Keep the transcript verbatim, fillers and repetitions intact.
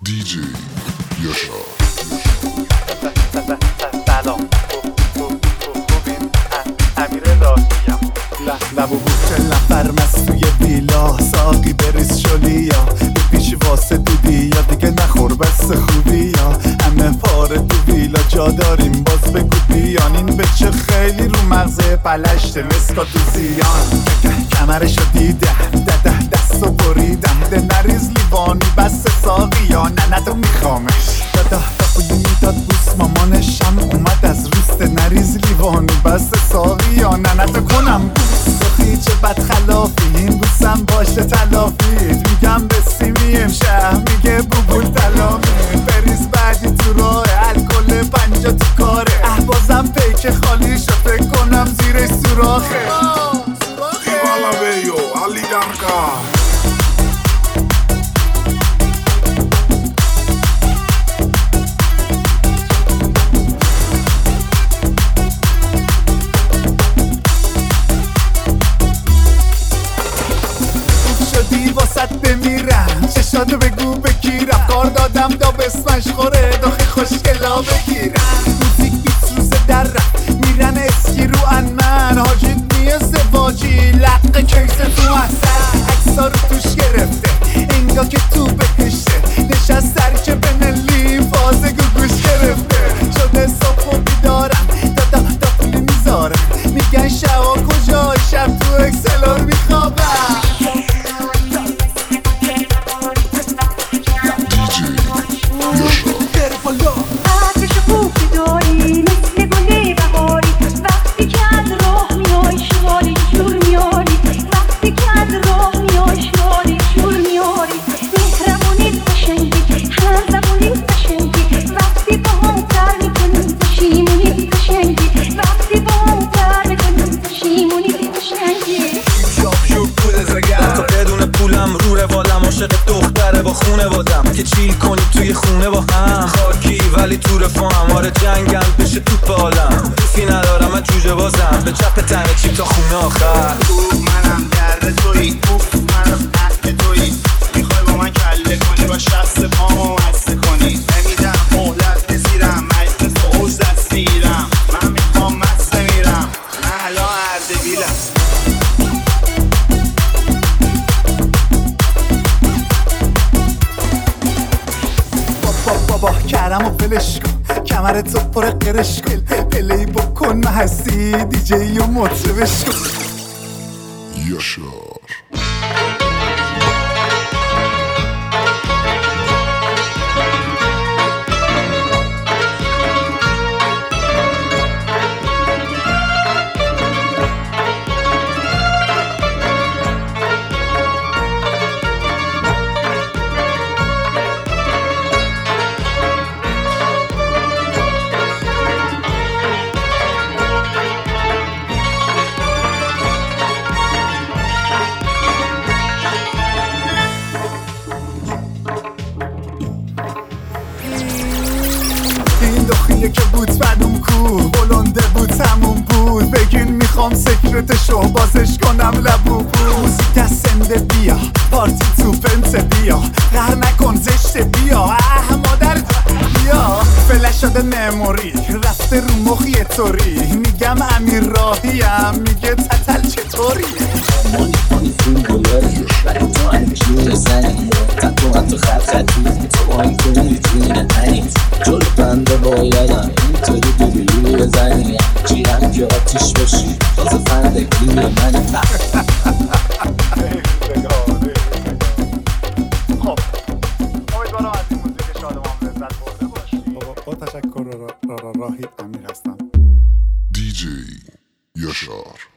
دی جی یاشار. سلام خوبین؟ امیر راهیم. لب و بوچه نفر مسوی بیلا ساقی بریز شلی یا پیش واسه دودی یا دیگه نخور بس خوبی یا همه پاره تو ویلا جا داریم باز بگو بیان. این بچه خیلی رو مغزه پلشته مسکا تو زیان. کمرشو دیدم دده دستو بریدم ده نریز لیوانی بس ساقی یا نه نه تو میخوامش دادا داخلی میداد بوس مامانشم اومد از روست نریز لیوانی بس ساقی یا نه نه تو کنم بوس سخی چه بد خلافی این بوسم باشه تلافید میگم به سیمی امشه میگه بوبول تلامی بریز بعدی تو راه الکل پنجا تو کاره اه بازم پیک خالی شد فکر کنم زیرش سوراخه Hvala Vejo, aligarka. شدی واسط بمیرم چشاتو بگو بگیرم کار دادم دا بسمش خوره داخل خوشگلا بگیرم موزیک بیت روز در رفت میرن اسکی رو انمن حاجید نیه زواجی لقه کیسه تو احسن اکسا رو توش گرفته انگا که تو بکشه نشست سرکه به ملی فاز گوگوش گرفته شده صبح و بیدارم دادا دا پولی میذارم میگن شوا کجا شب تو اکسلار میخوابم. دختره با خونه بادم که چیل کنی توی خونه با هم خاکی ولی تو رفاهم آره جنگم بشه توپ عالم دوستی ندارم من جوجه بازم به چپ تنه چیم تا خونه آخر اوه منم درد توی اوف منم عهد توی میخوای با من کله کنی با شخص پامو مسته کنی نمیدم مهلت بزیرم مجلس حوز دست میرم من میخوام مسته میرم من الان اردبیلم. بابا کرم و فلش کن کمر تو پر قرش کن پلی بکن محسی دیجی و مطربش کن. یاشار. دخیه که بود بدوم کو بلنده بود تموم بود بگین میخوام سکرتشو بازش کنم لبو بود موزیک از سنده بیا پارتی تو پنت بیا قهر نکن زشت بیا اه مادر بیا فلش شده مموری رفته رو مخ یه طوری میگم امیر راهیم میگه تتل چطوری مانی مانی فیلم گلاری ولی تو انجور زنی تکو هم تو خط خطی تو آین کنی توی نتنید جلو بنده بایدم اینطوری دوبیلی بزنی جیرم که آتیش باشی تازه فنده کلیم منی خب امیدوارم از این موزیک شادمان لذت برده باشی. با تشکر راهی امیر هستم. دی جی یاشار.